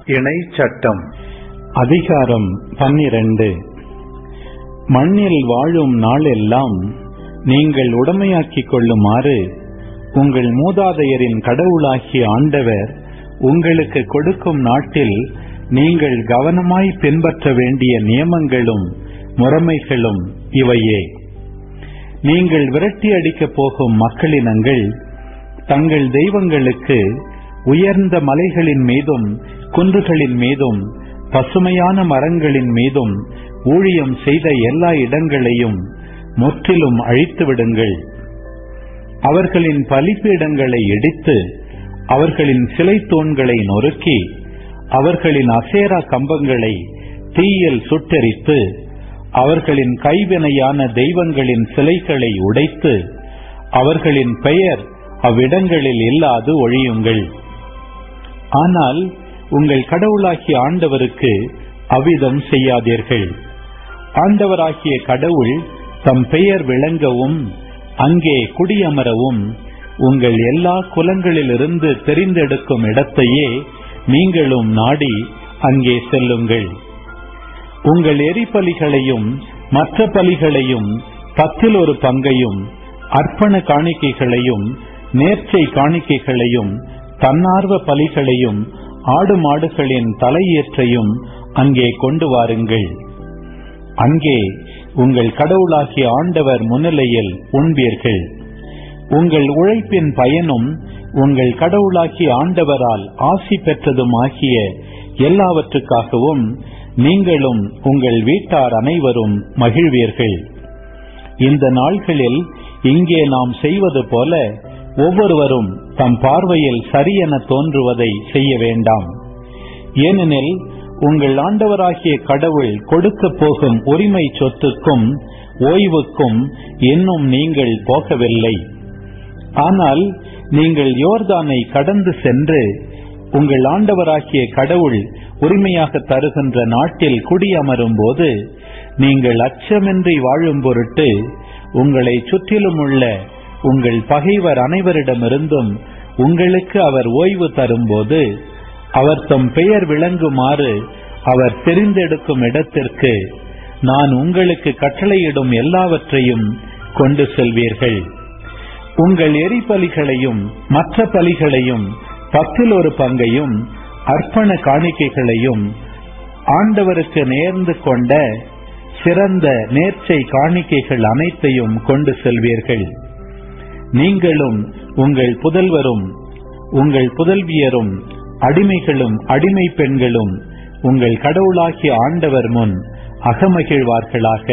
இணை சட்டம். அதிகாரம் 12. மண்ணில் வாழும் நாளெல்லாம் நீங்கள் உடைமையாக்கிக் கொள்ளுமாறு உங்கள் மூதாதையரின் கடவுளாகிய ஆண்டவர் உங்களுக்கு கொடுக்கும் நாட்டில் நீங்கள் கவனமாய் பின்பற்ற வேண்டிய நியமங்களும் முறைமைகளும் இவையே. நீங்கள் விரட்டி அடிக்கப் போகும் மக்களினங்கள் தங்கள் தெய்வங்களுக்கு உயர்ந்த மலைகளின் மீதும் குன்றுகளின் மீதும் பசுமையான மரங்களின் மீதும் ஊழியம் செய்த எல்லா இடங்களையும் முற்றிலும் அழித்து விடுங்கள். அவர்களின் பலிபீடங்களை இடித்து அவர்களின் சிலை தூண்களை நொறுக்கி அவர்களின் அசேரா கம்பங்களை தீயில் சுட்டெரித்து அவர்களின் கைவினையான தெய்வங்களின் சிலைகளை உடைத்து அவர்களின் பெயர் அவ்விடங்களில் இல்லாது ஒழியுங்கள். ஆனால் உங்கள் கடவுளாகிய ஆண்டவருக்கு அவ்விதம் செய்யாதீர்கள். ஆண்டவராகிய கடவுள் தம் பெயர் விளங்கவும் அங்கே குடியமரவும் உங்கள் எல்லா குலங்களிலிருந்து தெரிந்தெடுக்கும் இடத்தையே நீங்களும் நாடி அங்கே செல்லுங்கள். உங்கள் எரிபலிகளையும் மற்ற பலிகளையும் 10 பங்கையும் அர்ப்பண காணிக்கைகளையும் நேர்ச்சை காணிக்கைகளையும் தன்னார்வ பலிகளையும் ஆடு மாடுகளின் தலையேற்றையும் அங்கே கொண்டு வாருங்கள். அங்கே உங்கள் கடவுளாகிய ஆண்டவர் முன்னிலையில் உண்பீர்கள். உங்கள் உழைப்பின் பயனும் உங்கள் கடவுளாகிய ஆண்டவரால் ஆசி பெற்றதுமாகிய எல்லாவற்றுக்காகவும் நீங்களும் உங்கள் வீட்டார் அனைவரும் மகிழ்வீர்கள். இந்த நாள்களில் இங்கே நாம் செய்வது போல ஒவ்வொருவரும் தம் பார்வையில் சரியென தோன்றுவதை செய்ய வேண்டாம். ஏனெனில் உங்கள் ஆண்டவராகிய கடவுள் கொடுக்க போகும் உரிமை சொத்துக்கும் ஓய்வுக்கும் இன்னும் நீங்கள் போகவில்லை. ஆனால் நீங்கள் யோர்தானை கடந்து சென்று உங்கள் ஆண்டவராகிய கடவுள் உரிமையாக தருகின்ற நாட்டில் குடியமரும் போது நீங்கள் அச்சமின்றி வாழும் பொருட்டு உங்களை சுற்றிலும் உள்ள உங்கள் பகைவர் அனைவரிடமிருந்தும் உங்களுக்கு அவர் ஓய்வு தரும்போது அவர் தம் பெயர் விளங்குமாறு அவர் தெரிந்தெடுக்கும் இடத்திற்கு நான் உங்களுக்கு கட்டளையிடும் எல்லாவற்றையும் கொண்டு செல்வீர்கள். உங்கள் எரிபலிகளையும் மற்ற பலிகளையும் 10 பங்கையும் அர்ப்பண காணிக்கைகளையும் ஆண்டவருக்கு நேர்ந்து கொண்ட சிறந்த நேர்ச்சை காணிக்கைகள் அனைத்தையும் கொண்டு செல்வீர்கள். நீங்களும் உங்கள் புதல்வரும் உங்கள் புதல்வியரும் அடிமைகளும் அடிமை பெண்களும் உங்கள் கடவுளாகிய ஆண்டவர் முன் அகமகிழ்வார்களாக.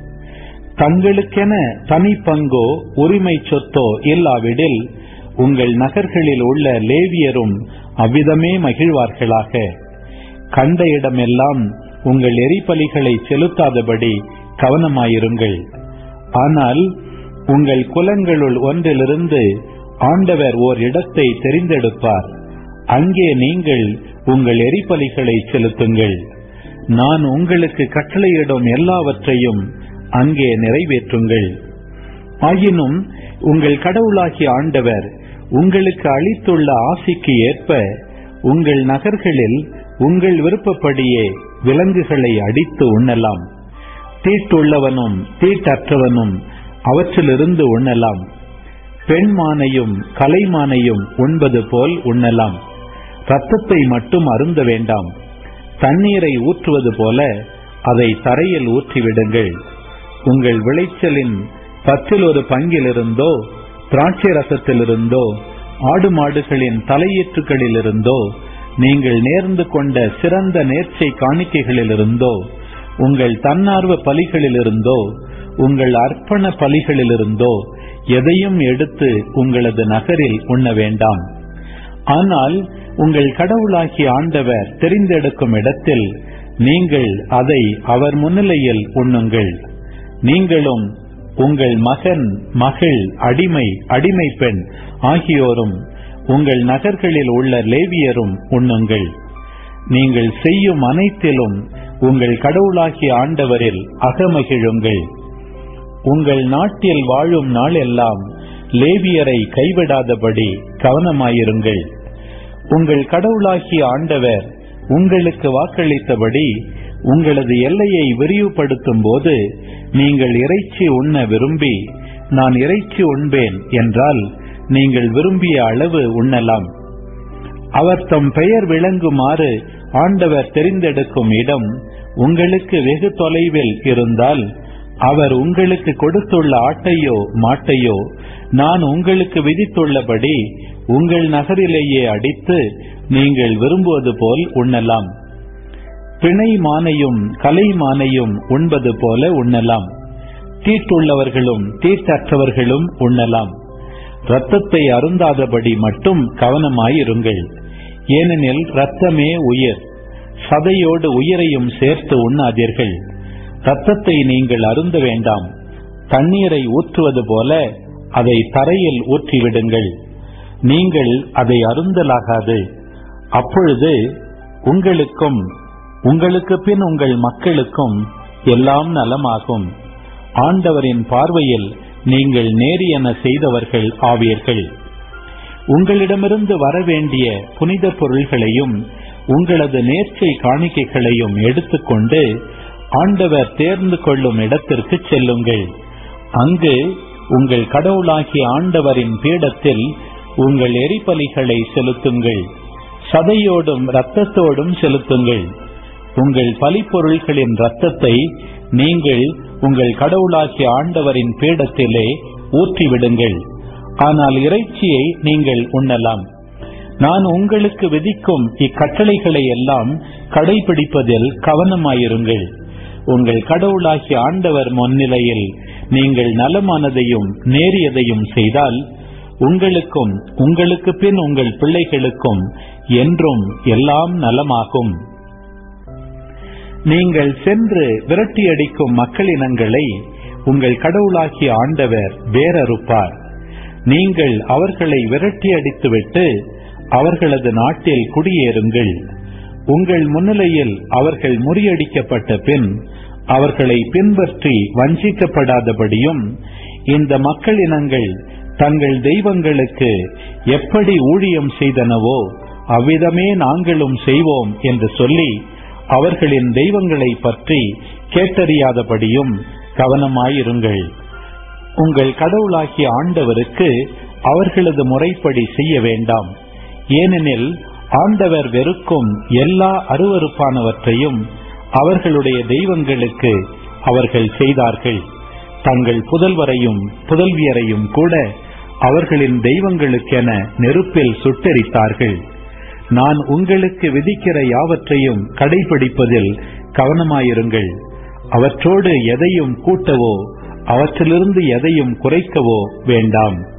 தங்களுக்கென தனி பங்கோ உரிமை சொத்தோ இல்லாவிடில் உங்கள் நகர்களில் உள்ள லேவியரும் அவ்விதமே மகிழ்வார்களாக. கண்ட இடமெல்லாம் உங்கள் எரிபலிகளை செலுத்தாதபடி கவனமாயிருங்கள். ஆனால் உங்கள் குலங்களுள் ஒன்றிலிருந்து ஆண்டவர் ஓர் இடத்தை தெரிந்தெடுப்பார். அங்கே நீங்கள் உங்கள் எரிபலிகளை செலுத்துங்கள். நான் உங்களுக்கு கட்டளையிடும் எல்லாவற்றையும் அங்கே நிறைவேற்றுங்கள். ஆயினும் உங்கள் கடவுளாகிய ஆண்டவர் உங்களுக்கு அளித்துள்ள ஆசிக்கு ஏற்ப உங்கள் நகர்களில் உங்கள் விருப்பப்படியே விலங்குகளை அடித்து உண்ணலாம். தீட்டுள்ளவனும் தீட்டற்றவனும் அவற்றிலிருந்து உண்ணலாம். பெண்மானையும் கலைமானையும் உண்பது போல் உண்ணலாம். இரத்தத்தை மட்டும் அருந்த வேண்டாம். தண்ணீரை ஊற்றுவது போல அதை தரையில் ஊற்றிவிடுங்கள். உங்கள் விளைச்சலின் 10 பங்கிலிருந்தோ திராட்சை ரசத்திலிருந்தோ ஆடு மாடுகளின் தலையீற்றுகளிலிருந்தோ நீங்கள் நேர்ந்து கொண்ட சிறந்த நேர்ச்சை காணிக்கைகளிலிருந்தோ உங்கள் தன்னார்வ பலிகளிலிருந்தோ உங்கள் அர்ப்பண பலிகளிலிருந்தோ எதையும் எடுத்து உங்களது நகரில் உண்ண வேண்டாம். ஆனால் உங்கள் கடவுளாகிய ஆண்டவர் தெரிந்தெடுக்கும் இடத்தில் நீங்கள் அதை அவர் முன்னிலையில் உண்ணுங்கள். நீங்களும் உங்கள் மகன் மகள் அடிமை அடிமை பெண் ஆகியோரும் உங்கள் நகர்களில் உள்ள லேவியரும் உண்ணுங்கள். நீங்கள் செய்யும் அனைத்திலும் உங்கள் கடவுளாகிய ஆண்டவரில் அகமகிழுங்கள். உங்கள் நாட்டில் வாழும் நாள் எல்லாம் லேவியரை கைவிடாதபடி கவனமாயிருங்கள். உங்கள் கடவுளாகிய ஆண்டவர் உங்களுக்கு வாக்களித்தபடி உங்களது எல்லையை விரிவுபடுத்தும் போது நீங்கள் இறைச்சி உண்ண விரும்பி நான் இறைச்சி உண்பேன் என்றால் நீங்கள் விரும்பிய அளவு உண்ணலாம். அவர் தம் பெயர் விளங்குமாறு ஆண்டவர் தெரிந்தெடுக்கும் இடம் உங்களுக்கு வெகு தொலைவில் இருந்தால் அவர் உங்களுக்கு கொடுத்துள்ள ஆட்டையோ மாட்டையோ நான் உங்களுக்கு விதித்துள்ளபடி உங்கள் நகரிலேயே அடித்து நீங்கள் விரும்புவது போல் உண்ணலாம். பிணை மானையும் கலை மானையும் உண்பது போல உண்ணலாம். தீட்டுள்ளவர்களும் தீட்டற்றவர்களும் உண்ணலாம். இரத்தத்தை அருந்தாதபடி மட்டும் கவனமாயிருங்கள். ஏனெனில் இரத்தமே உயிர். சதையோடு உயிரையும் சேர்த்து உண்ணாதீர்கள். இரத்தத்தை நீங்கள் அருந்த வேண்டாம். தண்ணீரை ஊற்றுவது போல அதை தரையில் ஊற்றிவிடுங்கள். நீங்கள் அதை அருந்தலாகாது. அப்பொழுது உங்களுக்கும் உங்களுக்கு பின் உங்கள் மக்களுக்கும் எல்லாம் நலமாகும். ஆண்டவரின் பார்வையில் நீங்கள் நேரியன செய்தவர்கள் ஆவீர்கள். உங்களிடமிருந்து வரவேண்டிய புனித பொருள்களையும் உங்களது நேர்ச்சை காணிக்கைகளையும் எடுத்துக்கொண்டு ஆண்டவர் தேர்ந்து கொள்ளும் இடத்திற்கு செல்லுங்கள். அங்கு உங்கள் கடவுளாகிய ஆண்டவரின் பீடத்தில் உங்கள் எரிபலிகளை செலுத்துங்கள். சதையோடும் இரத்தத்தோடும் செலுத்துங்கள். உங்கள் பலிப்பொருள்களின் இரத்தத்தை நீங்கள் உங்கள் கடவுளாகிய ஆண்டவரின் பீடத்திலே ஊற்றிவிடுங்கள். ஆனால் இறைச்சியை நீங்கள் உண்ணலாம். நான் உங்களுக்கு விதிக்கும் இக்கட்டளைகளை எல்லாம் கடைபிடிப்பதில் கவனமாயிருங்கள். உங்கள் கடவுளாகிய ஆண்டவர் முன்னிலையில் நீங்கள் நலமானதையும் நேரியதையும் செய்தால் உங்களுக்கும் உங்களுக்கு பின் உங்கள் பிள்ளைகளுக்கும் என்றும் எல்லாம் நலமாகும். நீங்கள் சென்று விரட்டியடிக்கும் மக்களினங்களை உங்கள் கடவுளாகிய ஆண்டவர் வேரறுப்பார். நீங்கள் அவர்களை விரட்டியடித்துவிட்டு அவர்களது நாட்டில் குடியேறுங்கள். உங்கள் முன்னிலையில் அவர்கள் முறியடிக்கப்பட்ட பின் அவர்களை பின்பற்றி வஞ்சிக்கப்படாதபடியும் இந்த மக்களினங்கள் தங்கள் தெய்வங்களுக்கு எப்படி ஊழியம் செய்தனவோ அவ்விதமே நாங்களும் செய்வோம் என்று சொல்லி அவர்களின் தெய்வங்களை பற்றி கேட்டறியாதபடியும் கவனமாயிருங்கள். உங்கள் கடவுளாகிய ஆண்டவருக்கு அவர்களது முறைப்படி செய்ய வேண்டாம். ஏனெனில் ஆண்டவர் வெறுக்கும் எல்லா அருவருப்பானவற்றையும் அவர்களுடைய தெய்வங்களுக்கு அவர்கள் செய்தார்கள். தங்கள் புதல்வரையும் புதல்வியரையும் கூட அவர்களின் தெய்வங்களுக்கென நெருப்பில் சுட்டெரித்தார்கள். நான் உங்களுக்கு விதிக்கிற யாவற்றையும் கடைபிடிப்பதில் கவனமாயிருங்கள். அவற்றோடு எதையும் கூட்டவோ அவற்றிலிருந்து எதையும் குறைக்கவோ வேண்டாம்.